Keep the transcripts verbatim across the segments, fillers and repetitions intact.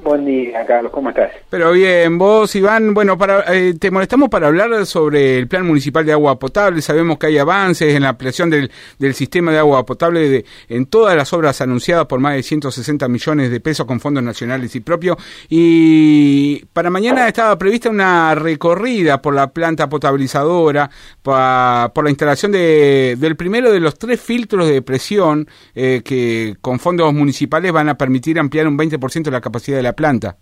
Buen día, Carlos, ¿cómo estás? Pero bien, vos, Iván, bueno, para eh, te molestamos para hablar sobre el Plan Municipal de Agua Potable. Sabemos que hay avances en la ampliación del, del sistema de agua potable de, en todas las obras anunciadas por más de ciento sesenta millones de pesos con fondos nacionales y propios. Y para mañana estaba prevista una recorrida por la planta potabilizadora, pa, por la instalación de, del primero de los tres filtros de presión eh, que con fondos municipales van a permitir ampliar un veinte por ciento de la capacidad de la planta.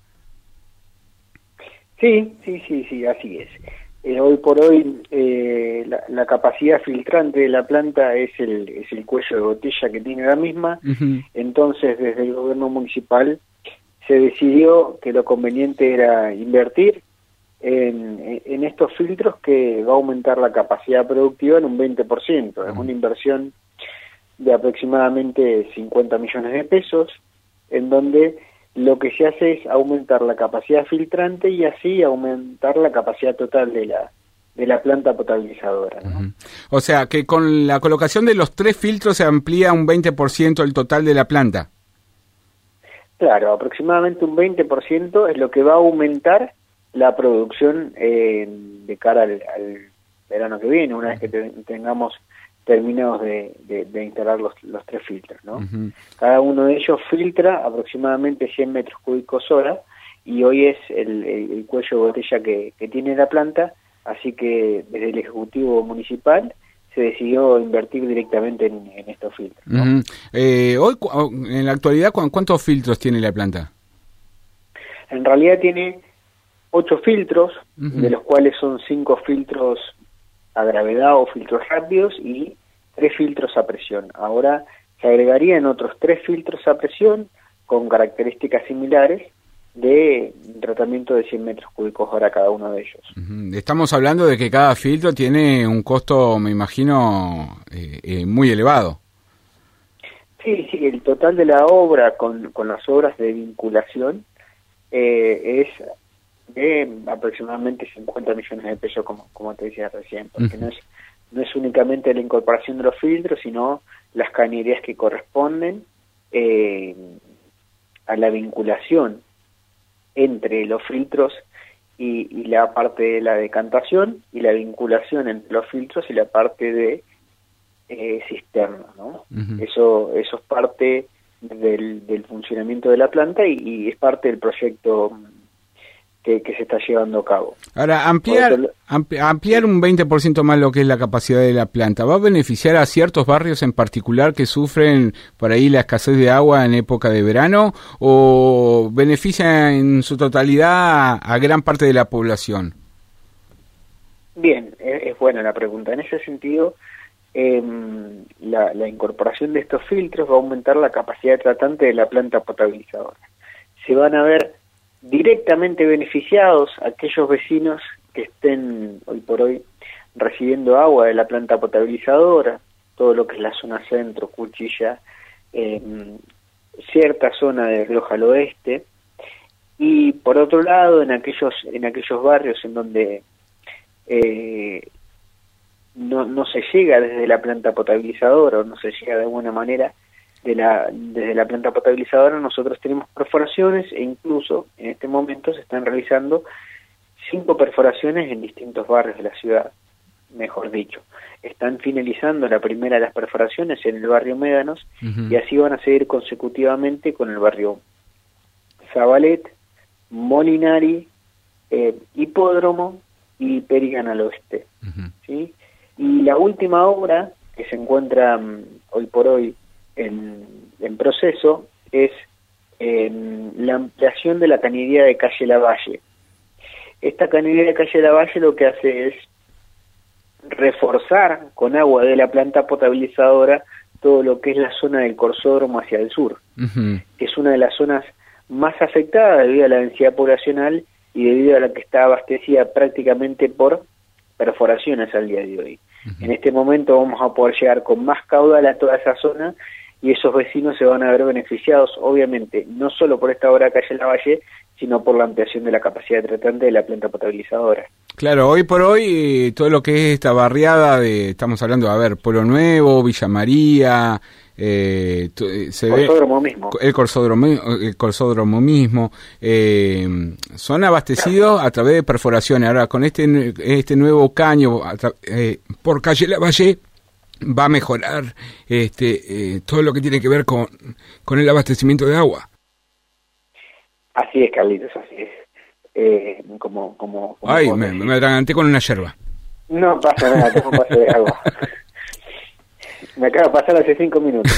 Sí, sí, sí, sí, así es. Eh, hoy por hoy eh, la, la capacidad filtrante de la planta es el, es el cuello de botella que tiene la misma. Uh-huh. Entonces, desde el gobierno municipal se decidió que lo conveniente era invertir en, en estos filtros que va a aumentar la capacidad productiva en un veinte por ciento. Uh-huh. Es una inversión de aproximadamente cincuenta millones de pesos, en donde lo que se hace es aumentar la capacidad filtrante y así aumentar la capacidad total de la de la planta potabilizadora, ¿no? Uh-huh. O sea, que con la colocación de los tres filtros se amplía un veinte por ciento el total de la planta. Claro, aproximadamente un veinte por ciento es lo que va a aumentar la producción eh, de cara al, al verano que viene, una vez que te, tengamos terminados de, de, de instalar los, los tres filtros, ¿no? Uh-huh. Cada uno de ellos filtra aproximadamente cien metros cúbicos hora y hoy es el, el, el cuello de botella que, que tiene la planta, así que desde el Ejecutivo Municipal se decidió invertir directamente en, en estos filtros, ¿no? Uh-huh. eh, hoy, en la actualidad, ¿cuántos filtros tiene la planta? En realidad tiene ocho filtros, uh-huh, de los cuales son cinco filtros a gravedad o filtros rápidos y tres filtros a presión. Ahora se agregarían otros tres filtros a presión con características similares de tratamiento de cien metros cúbicos hora cada uno de ellos. Uh-huh. Estamos hablando de que cada filtro tiene un costo, me imagino, eh, eh, muy elevado. Sí, sí, el total de la obra con, con las obras de vinculación eh, es de aproximadamente cincuenta millones de pesos, como como te decía recién, porque uh-huh, no es no es únicamente la incorporación de los filtros, sino las cañerías que corresponden eh, a la vinculación entre los filtros y, y la parte de la decantación, y la vinculación entre los filtros y la parte de eh, cisterna, ¿no? Uh-huh. Eso, eso es parte del, del funcionamiento de la planta y, y es parte del proyecto Que, que se está llevando a cabo. Ahora, ampliar ampli, ampliar un veinte por ciento más lo que es la capacidad de la planta, ¿va a beneficiar a ciertos barrios en particular que sufren por ahí la escasez de agua en época de verano, o beneficia en su totalidad a, a gran parte de la población? Bien, es, es buena la pregunta. En ese sentido, eh, la, la incorporación de estos filtros va a aumentar la capacidad tratante de la planta potabilizadora. Se van a ver directamente beneficiados aquellos vecinos que estén hoy por hoy recibiendo agua de la planta potabilizadora, todo lo que es la zona centro, Cuchilla, eh, cierta zona de Rioja al Oeste, y por otro lado en aquellos en aquellos barrios en donde eh, no, no se llega desde la planta potabilizadora o no se llega de alguna manera de la desde la planta potabilizadora, nosotros tenemos perforaciones e incluso en este momento se están realizando cinco perforaciones en distintos barrios de la ciudad, mejor dicho. Están finalizando la primera de las perforaciones en el barrio Médanos, uh-huh, y así van a seguir consecutivamente con el barrio Zabalet, Molinari, eh, Hipódromo y Perigan al oeste. Uh-huh. ¿Sí? Y la última obra que se encuentra um, hoy por hoy En, en proceso es eh, la ampliación de la cañería de calle Lavalle. Esta cañería de calle Lavalle lo que hace es reforzar con agua de la planta potabilizadora todo lo que es la zona del Corsódromo hacia el sur, uh-huh, que es una de las zonas más afectadas debido a la densidad poblacional y debido a la que está abastecida prácticamente por perforaciones al día de hoy. Uh-huh. En este momento vamos a poder llegar con más caudal a toda esa zona y esos vecinos se van a ver beneficiados, obviamente, no solo por esta obra de calle Lavalle, sino por la ampliación de la capacidad tratante de la planta potabilizadora. Claro, hoy por hoy, todo lo que es esta barriada de, estamos hablando, a ver, Pueblo Nuevo, Villa María, eh, se corsódromo ve mismo. el corsódromo, el corsódromo mismo, eh, son abastecidos a través de perforaciones. Ahora con este este nuevo caño eh, por calle Lavalle va a mejorar este eh, todo lo que tiene que ver con, con el abastecimiento de agua. Así es, Carlitos, así es. Eh, como, como, como Ay, me, me atraganté con una yerba. No pasa nada, tengo un vaso de agua. Me acaba de pasar hace cinco minutos.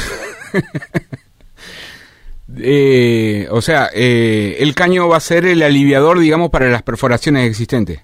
eh, o sea, eh, el caño va a ser el aliviador, digamos, para las perforaciones existentes.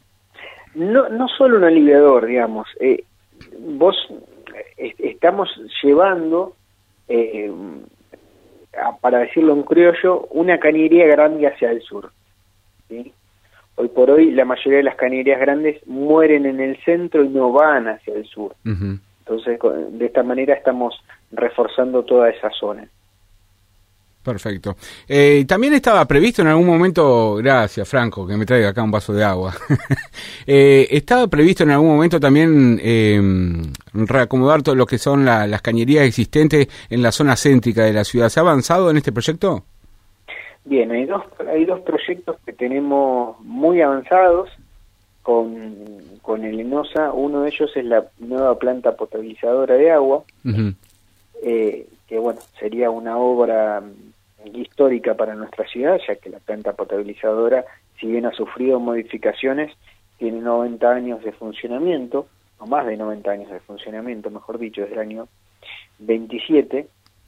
No, no solo un aliviador, digamos. Eh, vos eh, estamos llevando, eh, a, para decirlo en criollo, una cañería grande hacia el sur, ¿sí? Hoy por hoy la mayoría de las cañerías grandes mueren en el centro y no van hacia el sur. Uh-huh. Entonces, de esta manera estamos reforzando toda esa zona. Perfecto. Eh, también estaba previsto en algún momento, gracias Franco, que me traiga acá un vaso de agua, eh, estaba previsto en algún momento también eh, reacomodar todo lo que son la, las cañerías existentes en la zona céntrica de la ciudad. ¿Se ha avanzado en este proyecto? Bien, hay dos, hay dos proyectos que tenemos muy avanzados con, con el ENOSA. Uno de ellos es la nueva planta potabilizadora de agua, uh-huh. eh, que bueno, sería una obra histórica para nuestra ciudad, ya que la planta potabilizadora, si bien ha sufrido modificaciones, tiene noventa años de funcionamiento, o más de noventa años de funcionamiento, mejor dicho, desde el año veintisiete,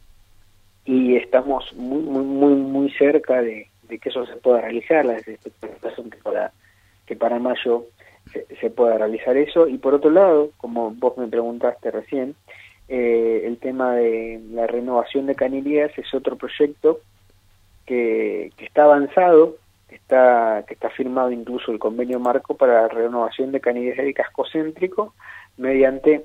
y estamos muy muy muy muy cerca de, de que eso se pueda realizar, la expectación que para que para mayo se, se pueda realizar eso. Y por otro lado, como vos me preguntaste recién, eh, el tema de la renovación de cañerías es otro proyecto que, que está avanzado, que está que está firmado incluso el convenio marco para la renovación de cañerías del casco céntrico mediante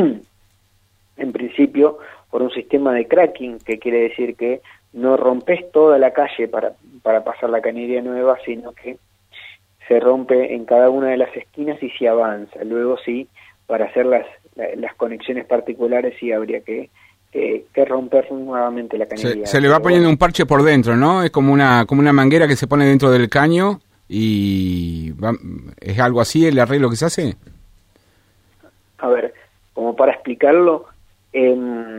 en principio por un sistema de cracking, que quiere decir que no rompes toda la calle para, para pasar la cañería nueva, sino que se rompe en cada una de las esquinas y se avanza. Luego sí, para hacer las, las conexiones particulares sí habría que, que, que romper nuevamente la cañería. Se, se le va poniendo un parche por dentro, ¿no? Es como una, como una manguera que se pone dentro del caño y va, ¿es algo así el arreglo que se hace? A ver, como para explicarlo, Eh,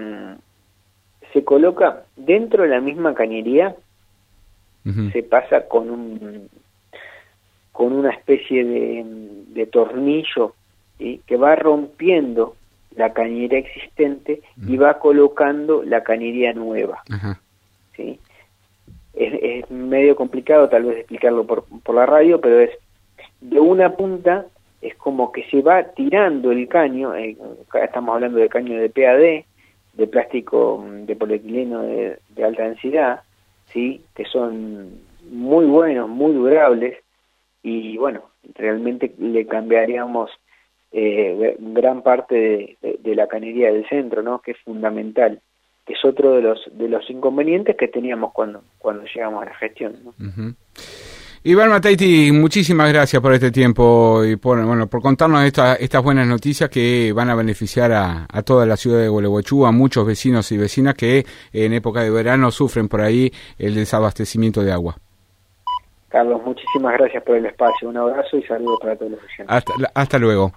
se coloca dentro de la misma cañería, uh-huh. se pasa con un con una especie de, de tornillo, ¿sí? Que va rompiendo la cañería existente uh-huh. y va colocando la cañería nueva, uh-huh. ¿sí? Es, es medio complicado tal vez explicarlo por, por la radio, pero es de una punta. Es como que se va tirando el caño, eh, estamos hablando de caño de P A D, de plástico de polietileno de, de alta densidad, ¿sí? Que son muy buenos, muy durables, y bueno, realmente le cambiaríamos eh, gran parte de, de, de la cañería del centro, ¿no? Que es fundamental, que es otro de los de los inconvenientes que teníamos cuando, cuando llegamos a la gestión, ¿no? Uh-huh. Iván Matteiti, muchísimas gracias por este tiempo y por bueno por contarnos esta, estas buenas noticias que van a beneficiar a, a toda la ciudad de Gualeguaychú, a muchos vecinos y vecinas que en época de verano sufren por ahí el desabastecimiento de agua. Carlos, muchísimas gracias por el espacio. Un abrazo y saludos para todos los oyentes. Hasta, hasta luego.